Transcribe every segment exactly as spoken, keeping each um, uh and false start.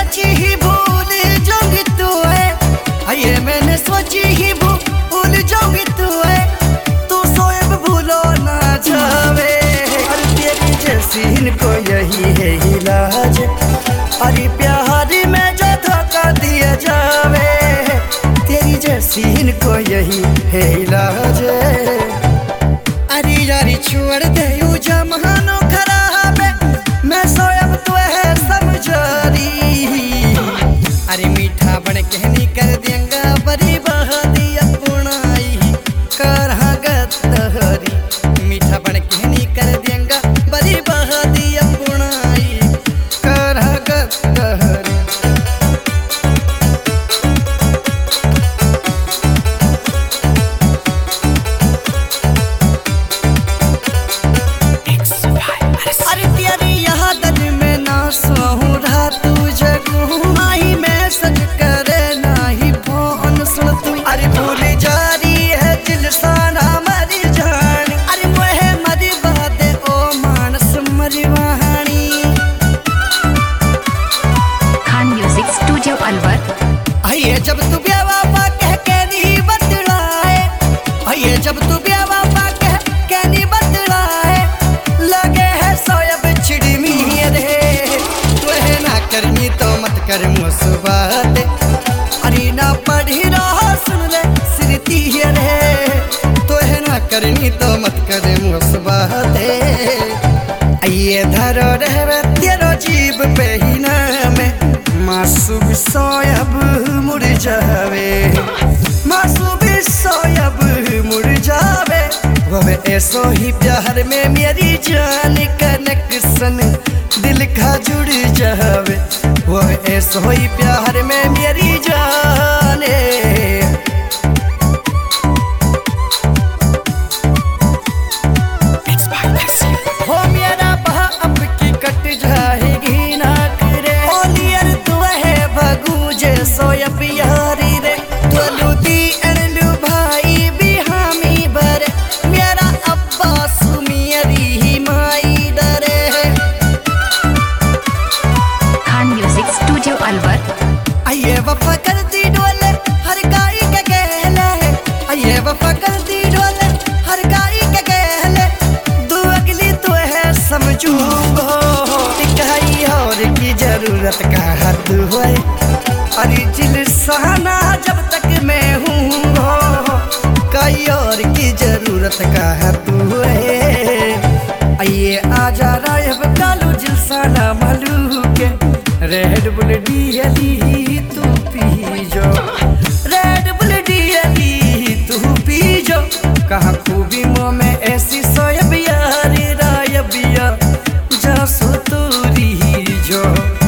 सोची ही भूल जाऊंगी तू है, ये मैंने सोची ही भूल जाऊंगी तू है, तू सोए भूलो ना जावे। और तेरी जैसी इनको यही है इलाज, अरे प्यार में जो धोखा दिया जावे, तेरी जैसी इनको यही है इलाज। अरे यारी छोड़ दे यू जमानो खराब है, मैं सोयब तो है समझारी। अरे मीठा बन के नहीं कर देंगा बड़ी बहादी अपनाई करहा गतहरी, मीठा बन के नहीं कर देंगा बड़ी बहादी अपनाई करहा गतहरी। अरे तेरी याद में ना सोऊं रात जगूं, आई मैसेज करे नाही फोन सुन तू। अरे भूल जारी है दिल सारा मरी जानी, अरे मोहे मरी बादे ओ मानस मरी वहानी। Khan music studio Alwar. आइए जब तू बेवफा कह के नहीं बतलाए, आइए जब तू बेवफा कह के नहीं बतलाए, लगे है सोयब चिड़मी रे। तू है ना करनी तो मत कर मुसबाते, अरे ना पढ़ी रहा सुन ले सिरती रे। तू है ना करनी तो मत कर मुसबाते, आइए धरो रहवे तेरो जीव पे ही ना में मासूम सोयब मुड़ जावे, मासूम सोयब मुड़ जावे। वो ऐसो ही प्यार में मेरी जान कनेक्शन दिल का जुड़ जावे, वो ऐसो ही प्यार में मेरी जान। हो मेरा बाप की कट जाएगी ना करे, ओलियर तू है भगू जे सोयब यारी रे। तोलू दी अनलू भाई भी हामी भरे, मेरा अब्बा सुमियरी ही माई डरे। Khan music studio Alwar. आइए वफा कर दी डोले हर गाई के गहले, आइए वफा कर दी डोले हर गाई के गहले। दू अगली तो है समझूंगो, टिकाई और की जरूरत का हद है, अरे जिल सहना जब तक मैं हूँ, कई और की जरूरत का हद है। आइए आजा रायब कालू जिल साना मलू के, रेड बुल डीएली तू पी जो, रेड बुल डीएली तू पी जो। कहाँ खूबी मुँह में ऐसी सोयब यारी रायबिया जा सुतूरी जो।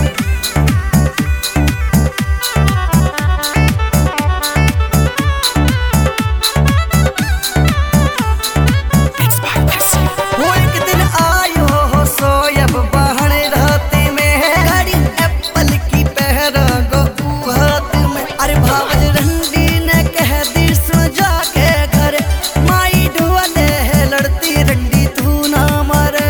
वो एक दिन आयो हो सोयब बहन रात में, घड़ी एप्पल की पहरा गो हाथ में। अरे भावल रंडी ने कह दी सो जाके घर, माई ढोले है लड़ती रंडी तू ना मरे।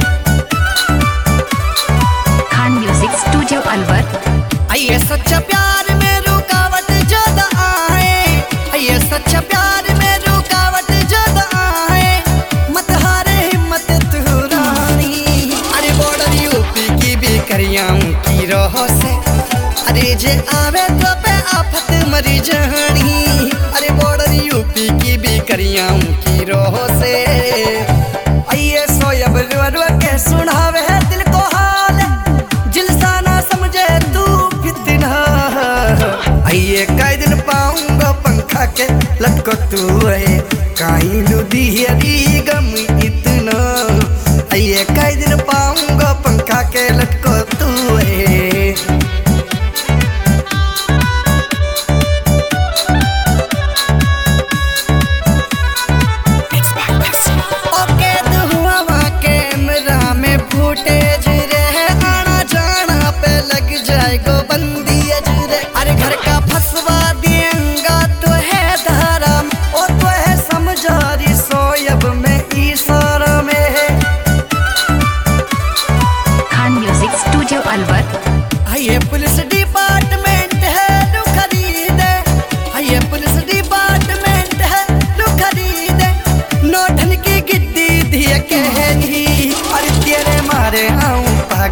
Khan music studio Alwar. आइए सच्चा प्यार में रुकावट ज्यादा आए, आइए सच्चा प्यार में रुकावट ज्यादा आए, मत हारे हिम्मत तू रानी। अरे बॉर्डर यूपी की भी करियां की रोह से, अरे जे आवे तो पे आफत मरी जानी। अरे बॉर्डर यूपी की भी करियां की रोह से, आइए सोयब रुआ रुआ के सुनावे है दिल को हाल, जिलसा ना समझे तू फितना। आइए कई दिन पाऊंगा पंखा के लटको तू है, काई लुदी हरी गम इतना। आइए कई दिन पाऊंगा पंखा के लटको तू है। ओके दुआ कैमरा में फुटेज रे, आना जाना पे लग जाएगा बंदी रे। अरे घर का फंसवा देंगा तो है धारा, ओ तो है समझारी सोयब में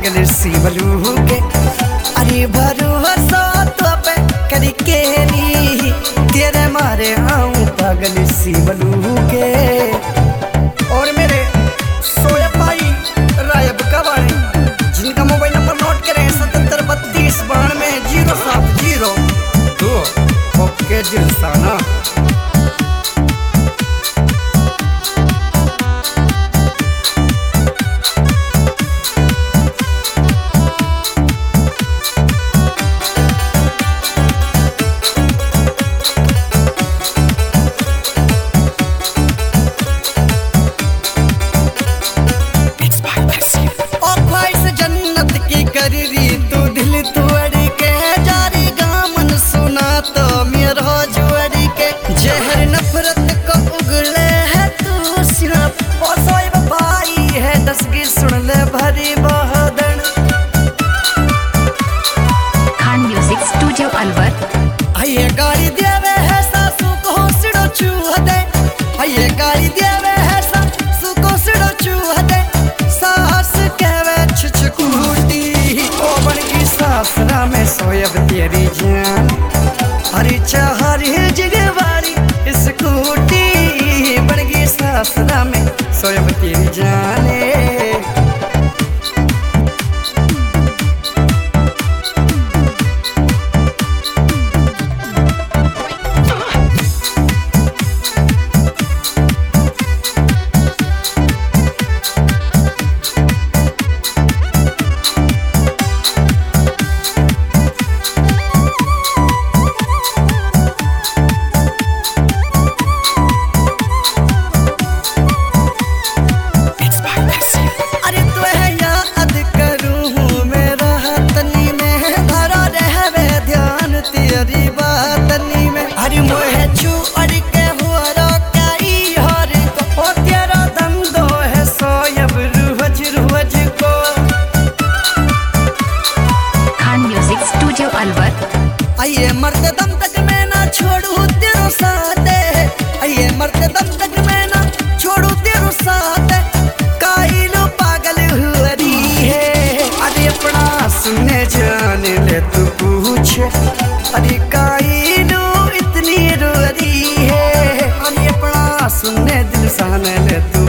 पागल शिवलू के अरे भरोसा तो पे करके नी तेरे मारे आऊं पागल शिवलू के। और मेरे सोया पाई रायब कवाड़ी जिनका मोबाइल नंबर नोट करें सतहत्तर बत्तीस बानवे जीरो सात जीरो दो। ओके दिलसाना भरी बहदन खान म्यूजिक स्टूडियो अलवर। आइए गाड़ी देवे है सासू को सिड़ो चूह दे आइए गाड़ी देवे है सासू को सिड़ो चूह दे सास कहवे छुछकूटी ओ बन की सासरा में सोयब तेरी जान हरी चाहरी जगवारी स्कूटी बन की सासरा में सोयब तेरी जाने। आइए मरते दम तक मैं ना छोड़ू तेरो साथ आइए मरते दम तक मैं ना छोड़ू तेरो साथ काई लो पागल हुरी है अरे अपना सुनने जाने ले तू पूछ अरे काई लो इतनी रोरी है अरे अपना सुनने दिल साने ले तू